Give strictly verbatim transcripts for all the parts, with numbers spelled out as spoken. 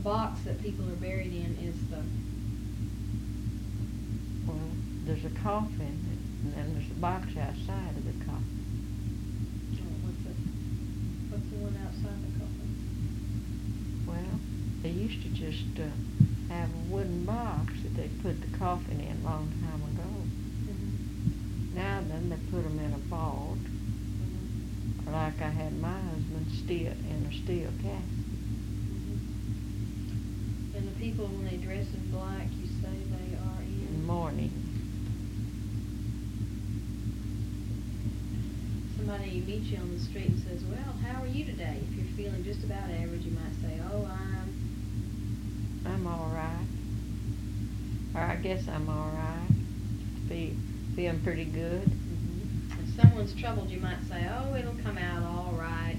box that people are buried in is the... Well, there's a coffin, and then there's a box outside of the coffin. Oh, what's the, what's the one outside the coffin? Well, they used to just uh, have a wooden box that they put the coffin in a long time ago. Mm-hmm. Now then, they put them in a vault, Mm-hmm. or like I had my husband steel in a steel casket. Mm-hmm. And the people, when they dress in black, you say they are in? In mourning. Somebody meets you on the street and says, well, how are you today? If you're feeling just about average, you might say, oh, I'm... I'm all right. Or I guess I'm all right. Be, feeling pretty good. Mm-hmm. If someone's troubled, you might say, oh, it'll come out all right.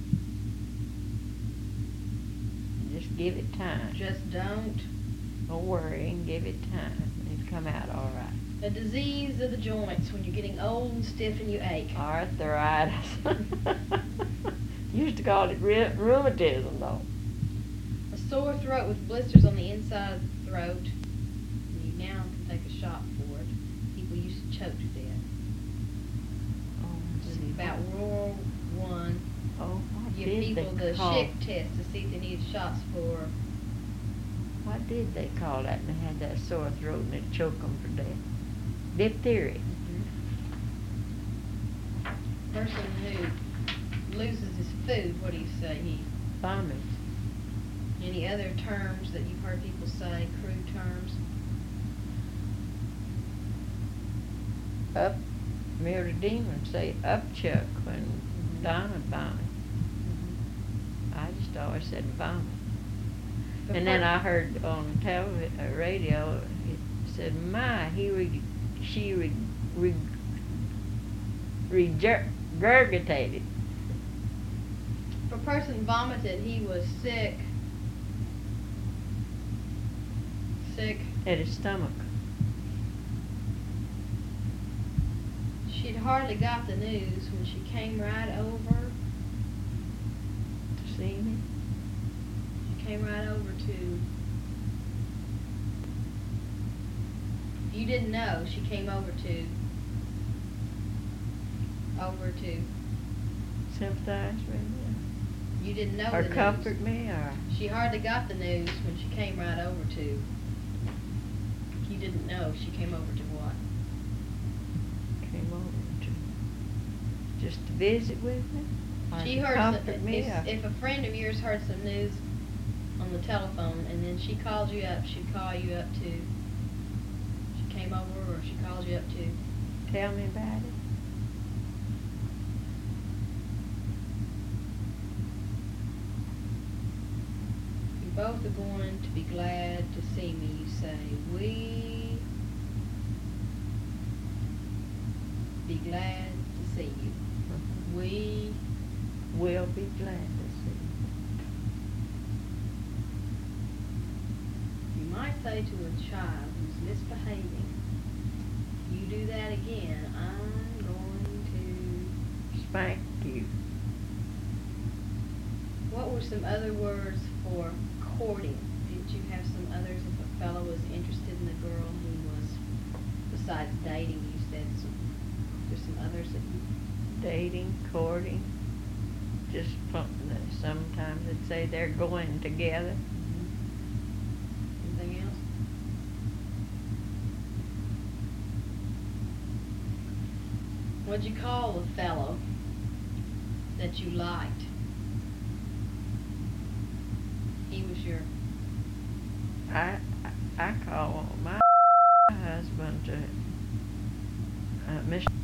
Just give it time. Just don't. Don't worry and give it time. It'll come out all right. A disease of the joints when you're getting old and stiff and you ache. Arthritis. Used to call it re- rheumatism, though. A sore throat with blisters on the inside of the throat. You now can take a shot for it. People used to choke to death. Oh, let's see. About World War One, Oh, what give did people they the call? Schick test to see if they needed shots for. What did they call that? And they had that sore throat and it choked them to death. Diphtheria. Person who loses his food, what do you say? He Vomits. Any other terms that you've heard people say, crude terms? Up. Mary Dean would say upchuck when Mhm. Donna vomit. Mm-hmm. I just always said vomit. The And then per- I heard on television, uh, radio, it said, "My, he re- she re- re- regurgitated." If a person vomited, he was sick. Sick. At his stomach. She'd hardly got the news when she came right over. To see me. She came right over to. You didn't know. She came over to. Over to. Sympathize with me. You didn't know Or the comfort news. me, or She hardly got the news when she came right over to. You didn't know. She came over to what? came over to just to visit with me. Or She to heard comfort some, me. if, or- if a friend of yours heard some news on the telephone and then she called you up, she'd call you up to. She came over, or she called you up to. Tell me about it. You both are going to be glad to see me. You say, we be glad to see you. Mhm. We We'll be glad to see You might say to a child who's misbehaving, if you do that again, I'm going to... you. Spank you. What were some other words for courting? Did you have some others if a fellow was interested in a girl who was, besides dating, you said some, there's some others that you... Dating, courting, just something that sometimes they'd say they're going together. Anything else? What'd you call the fellow that you liked? He was your... I I I call my husband to uh, Mister